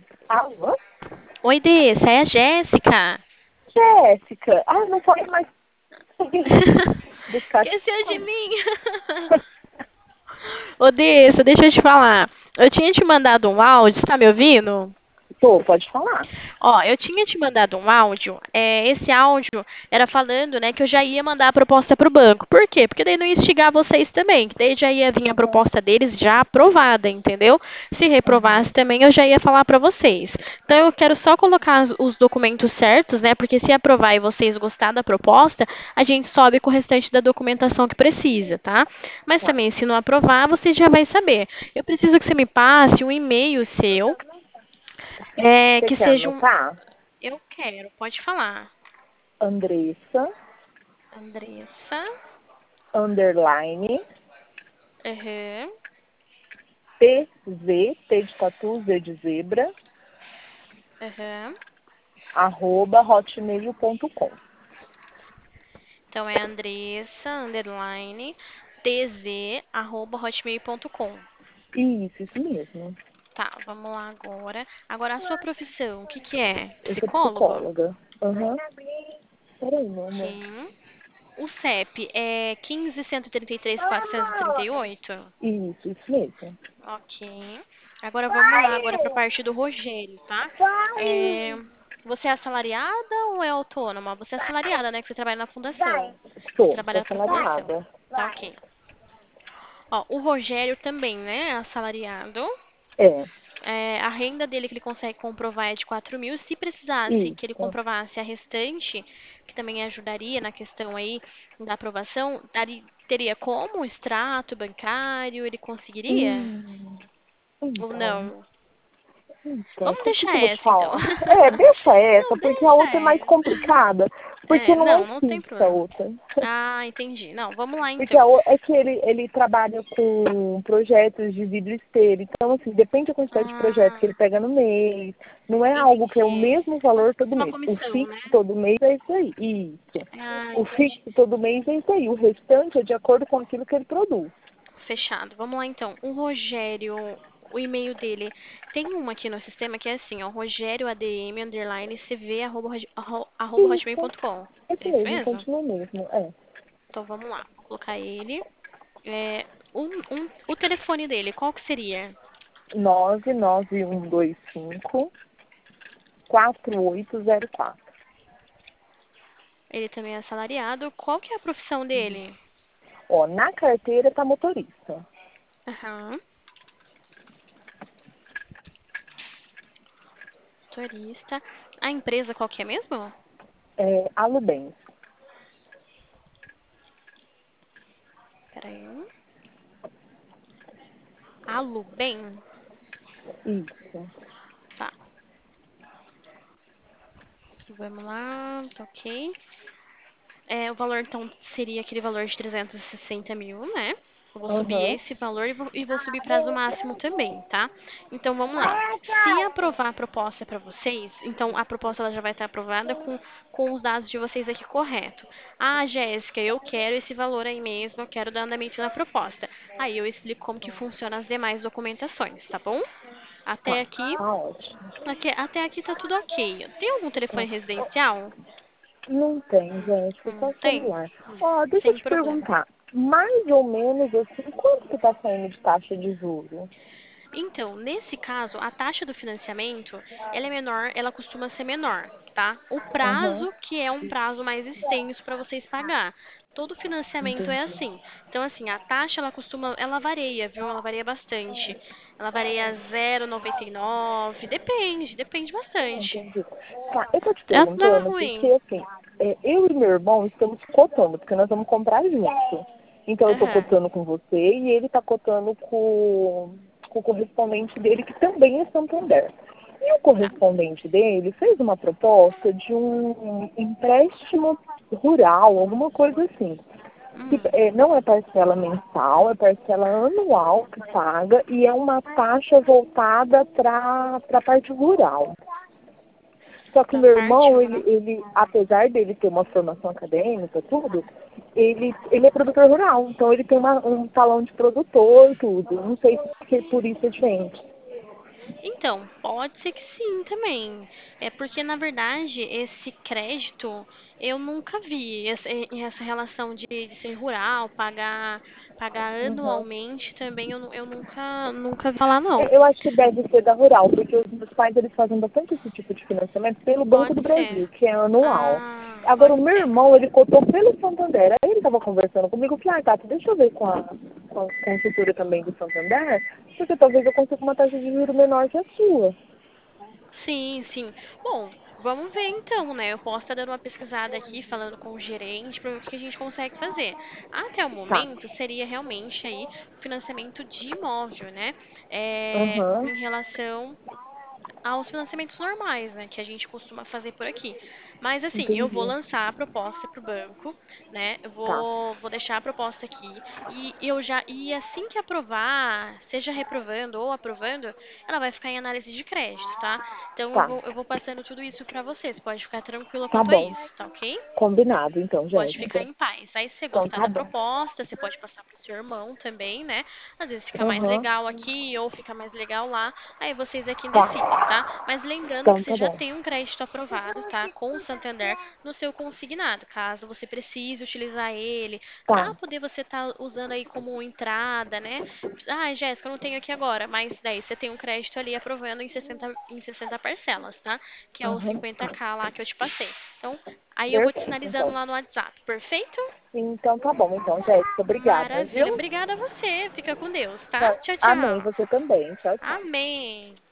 Alô? Oi, Dê, essa é a Jéssica. Jéssica. Ah, não pode mais buscar. Esqueceu de mim. Ô, Dê, deixa eu te falar. Eu tinha te mandado um áudio, você tá me ouvindo? Tô, pode falar. Ó, eu tinha te mandado um áudio. Esse áudio era falando, né, que eu já ia mandar a proposta para o banco. Por quê? Porque daí não ia instigar vocês também, que daí já ia vir a Aham, proposta deles já aprovada, entendeu? Se reprovasse aham. também, eu já ia falar para vocês. Então eu quero só colocar os documentos certos, né? Porque se aprovar e vocês gostar da proposta, a gente sobe com o restante da documentação que precisa, tá? Mas Tá. também, se não aprovar, você já vai saber. Eu preciso que você me passe um e-mail seu, Você que quer seja um. anotar? Eu quero, pode falar. Andressa, Andressa. underline, Aham. T de tatu, Z de zebra, Aham. @hotmail.com. Então é Andressa, underline, tz, @hotmail.com. Isso mesmo. Tá, vamos lá agora. Agora a sua profissão, o que que é? Eu sou Psicólogo? psicóloga. Aham. Peraí, meu amor. Sim. O CEP é 15.133.438? Isso mesmo. Ok. Agora vamos lá, agora para a parte do Rogério, tá? É, você é assalariada ou é autônoma? Você é assalariada, né? Que você trabalha na fundação. Você Sou trabalha para a fundação. assalariada. Tá ok. Ó, o Rogério também, né? É assalariado. É, A renda dele que ele consegue comprovar é de 4.000. Se precisasse que ele isso. comprovasse a restante, que também ajudaria na questão aí da aprovação, teria como? Extrato bancário? Ele conseguiria? Hum, Ou então. não? Então, Vamos o que deixar que eu vou te essa, então. falar? É, deixa essa, Não, porque a deixa outra é mais essa. complicada. Porque não é Não tem fixa a problema. outra. Ah, entendi. Não, vamos lá Porque então. é que ele trabalha com projetos de vidro esteiro. Então, assim, depende da quantidade de projetos que Ah, ele pega no mês. Não é algo que é o entendi. mesmo valor todo Uma mês. O comissão, né? fixo todo mês é isso aí. Isso. Ah, O entendi. fixo todo mês é isso aí. O restante é de acordo com aquilo que ele produz. Fechado. Vamos lá então. O Rogério, o e-mail dele, tem um aqui no sistema que é assim, ó, rogérioadm, underline, cv, arroba Isso. hotmail.com. Esse É isso mesmo, mesmo? continua mesmo. É. Então vamos lá. Vou colocar ele. O telefone dele, qual que seria? 99125 4804. Ele também é assalariado. Qual que é a profissão dele? Ó, na carteira tá motorista. Aham. Motorista. A empresa qual que é mesmo? É, Alubens. Peraí. Alubem? Isso. Tá. Vamos lá. Tá ok. O valor, então, seria aquele valor de 360 mil, né? Eu vou subir Aham. esse valor e vou subir prazo máximo também, tá? Então, vamos lá. Se aprovar a proposta para vocês, então a proposta ela já vai estar aprovada com os dados de vocês aqui correto. Ah, Jéssica, eu quero esse valor aí mesmo, eu quero dar andamento na proposta. Aí eu explico como que funciona as demais documentações, tá bom? Até Tá, aqui, tá ótimo. até aqui tá tudo ok. Tem algum telefone residencial? Não tem, gente, é Não só tem? celular. Ó, deixa eu Sem te problema. perguntar. Mais ou menos assim, quanto que tá saindo de taxa de juros? Então, nesse caso, a taxa do financiamento, ela é menor, ela costuma ser menor, tá? O Aham, prazo que é um prazo mais extenso para vocês pagar. Todo financiamento é entendi. assim. Então, assim, a taxa ela varia, viu? Ela varia bastante. Ela varia 0,99, depende bastante. Entendi. Tá, eu tô te Ela não é perguntando porque, ruim. assim, eu e meu irmão estamos cotando, porque nós vamos comprar junto. Então eu tô Aham. cotando com você e ele tá cotando com o correspondente dele, que também é Santander. E o Tá. correspondente dele fez uma proposta de um empréstimo rural, alguma coisa assim. Que, Hum, não é parcela mensal, é parcela anual que paga e é uma taxa voltada para a parte rural. Só que pra meu parte irmão, rural. apesar dele ter uma formação acadêmica, tudo, ele é produtor rural, então ele tem um talão de produtor, tudo. Não sei se por isso é diferente. Então, pode ser que sim também. É porque, na verdade, esse crédito eu nunca vi. Essa relação de ser rural, pagar Uhum. anualmente também eu nunca vi falar, não. Eu acho que deve ser da Rural, porque os meus pais eles fazem bastante esse tipo de financiamento pelo Banco Pode do ser. Brasil, que é anual. Ah, Agora, pode o meu ser. irmão, ele cotou pelo Santander. Aí ele estava conversando comigo, eu falei, ah, Tati, deixa eu ver com a consultora também do Santander, porque talvez eu consiga uma taxa de juros menor que a sua. Sim, sim. Bom, vamos ver então, né? Eu posso estar dando uma pesquisada aqui, falando com o gerente, para ver o que a gente consegue fazer. Até o Tá. momento, seria realmente aí o financiamento de imóvel, né? Aham, Em relação aos financiamentos normais, né, que a gente costuma fazer por aqui. Mas assim, eu vou entendi. lançar a proposta para o banco, né? Eu Tá. vou deixar a proposta aqui e assim que aprovar, seja reprovando ou aprovando, ela vai ficar em análise de crédito, tá? Então Tá. eu vou passando tudo isso para você. Você pode ficar tranquila Tá quanto a bom. isso, tá ok? Combinado, então, Pode ficar Jéssica. em paz. Aí, se você Então, gostar tá da bom. proposta, você pode passar pro seu irmão também, né? Às vezes fica mais Aham. legal aqui ou fica mais legal lá. Aí vocês aqui decidem, tá? Tá. Mas lembrando que Então, você tá já bom. tem um crédito aprovado, tá? Com o Santander no seu consignado, caso você precise utilizar ele para Tá. poder você estar usando aí como entrada, né? Ah, Jéssica, eu não tenho aqui agora, mas daí você tem um crédito ali aprovando em 60 parcelas, tá? Que é os Aham. Tá. 50k lá que eu te passei. Então, aí eu vou te Perfeito, sinalizando então. lá no WhatsApp. Perfeito? Então tá bom, então, Jéssica. Obrigada, Maravilha. viu? Obrigada a você. Fica com Deus, tá? Tchau. Tchau, Amém, tchau. você também. Tchau, tchau. Amém.